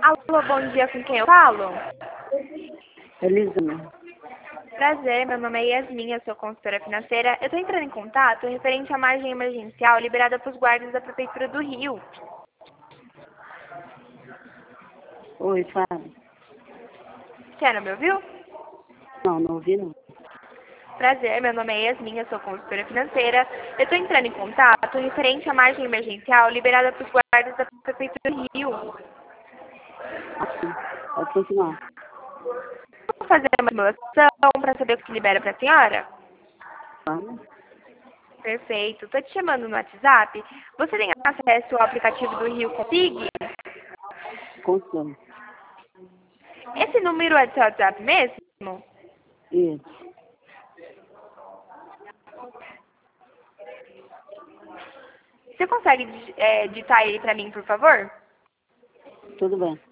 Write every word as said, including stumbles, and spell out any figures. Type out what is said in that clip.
Alô, bom dia, com quem eu falo? Elisama. Prazer, meu nome é Yasmin, eu sou consultora financeira. Eu estou entrando em contato referente à margem emergencial liberada para os guardas da Prefeitura do Rio. Oi, fala. Você não me ouviu? Não, não ouvi não. Prazer, meu nome é Yasmin, eu sou consultora financeira. Eu estou entrando em contato referente à margem emergencial liberada para os guardas da Prefeitura do Rio. Assim, pode continuar. Vou fazer uma simulação para saber o que libera para a senhora? Fala. Perfeito. Estou te chamando no WhatsApp. Você tem acesso ao aplicativo do Rio Config? Consome. Esse número é do seu WhatsApp mesmo? Isso. Você consegue é, digitar ele para mim, por favor? Tudo bem.